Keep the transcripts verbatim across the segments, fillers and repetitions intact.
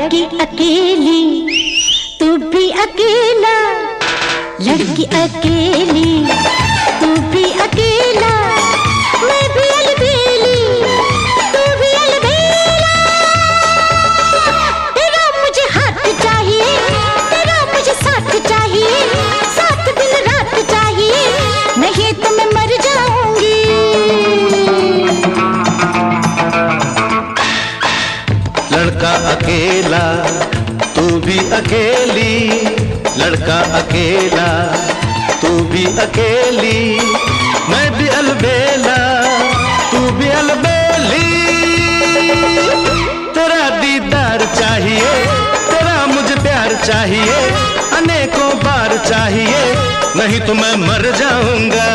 लड़की अकेली तू भी अकेला, लड़की अकेली तू भी अकेला, मैं भी अलबेली तू भी अलबेला। तेरा मुझे हाथ चाहिए, तेरा मुझे साथ चाहिए, साथ दिन रात चाहिए, नहीं तो मैं मर जाऊंगी। लड़का अकेला तू भी अकेली, लड़का अकेला तू भी अकेली, मैं भी अलबेला तू भी अलबेली। तेरा दीदार चाहिए, तेरा मुझे प्यार चाहिए, अनेकों बार चाहिए, नहीं तो मैं मर जाऊंगा।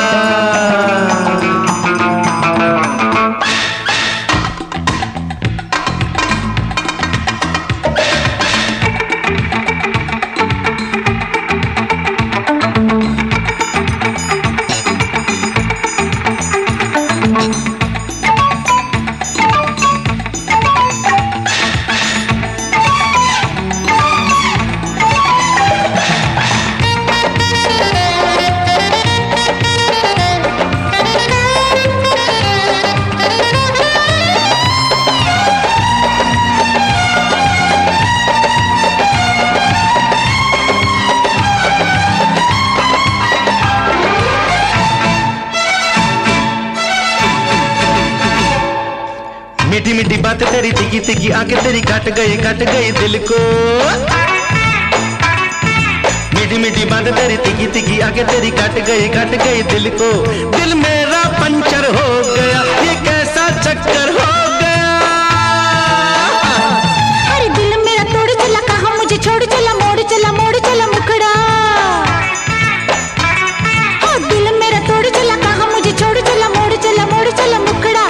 मीठी मीठी बातें तेरी तिकी तिकी आके तेरी काट गई काट गई दिल को। मीठी मीठी बातें तेरी तिकी तिकी आके तेरी काट गई काट गई दिल को। दिल मेरा पंचर हो गया, ये कैसा चक्कर हो गया। अरे दिल मेरा तोड़ चला, कहाँ मुझे छोड़ चला, मोड़ चला मोड़ चला मुखड़ा। ओ दिल मेरा तोड़ चला, कहाँ मुझे छोड़ चला, मोड़ चला मोड़ चला मुखड़ा।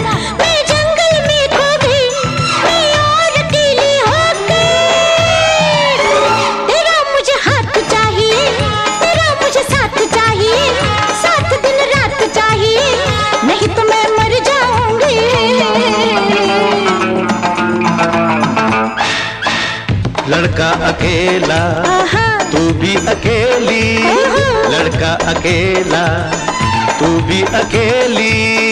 लड़का अकेला तू भी अकेली, लड़का अकेला तू भी अकेली।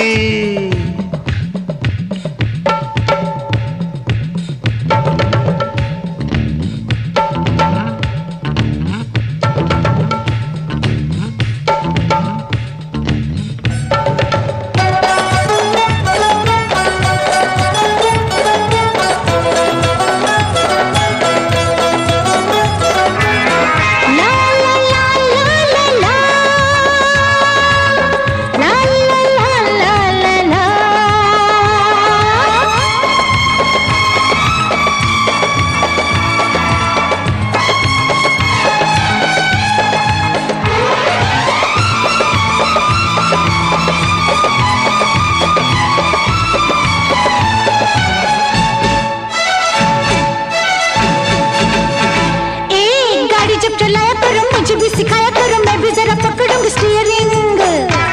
सिखाया करो, मैं भी जरा पकड़ूंगी स्टीयरिंग।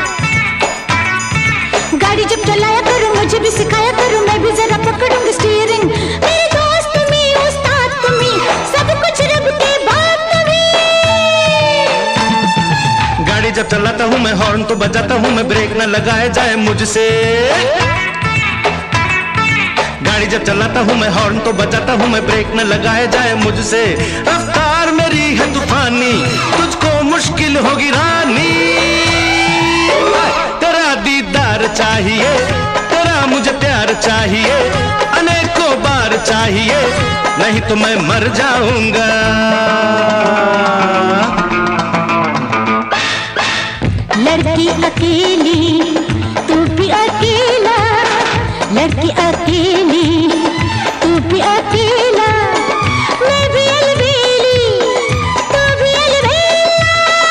गाड़ी जब चलाया करो मुझे भी सिखाया करो, मैं भी जरा पकड़ूंगी स्टीयरिंग। मेरे दोस्त तुम्ही, उस्ताद तुम्ही, सब कुछ रब के बात तुम्ही। गाड़ी जब चलाता हूँ मैं हॉर्न तो बजाता हूँ मैं, ब्रेक न लगाए जाए मुझसे। गाड़ी जब चलाता हूँ मैं हॉर्न तो बजाता हूँ मैं, ब्रेक न लगाए जाए मुझसे। रफ्तार मेरी है तूफानी, तुझको मुश्किल होगी रानी। तेरा दीदार चाहिए, तेरा मुझे प्यार चाहिए, अनेकों बार चाहिए, नहीं तो मैं मर जाऊंगा। लड़की अकेली तू भी अकेला, लड़की अकेली तू भी अकेला, मैं भी अलबेली तू भी अलबेला।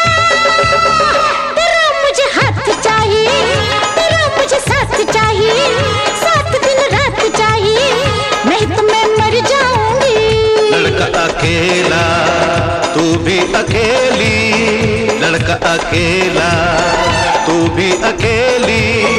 तेरा मुझे हाथ चाहिए, तेरा मुझे साथ चाहिए, साथ दिन रात चाहिए, नहीं तो मैं मर जाऊंगी। लड़का अकेला तू भी अकेली, लड़का अकेला तू भी अकेली।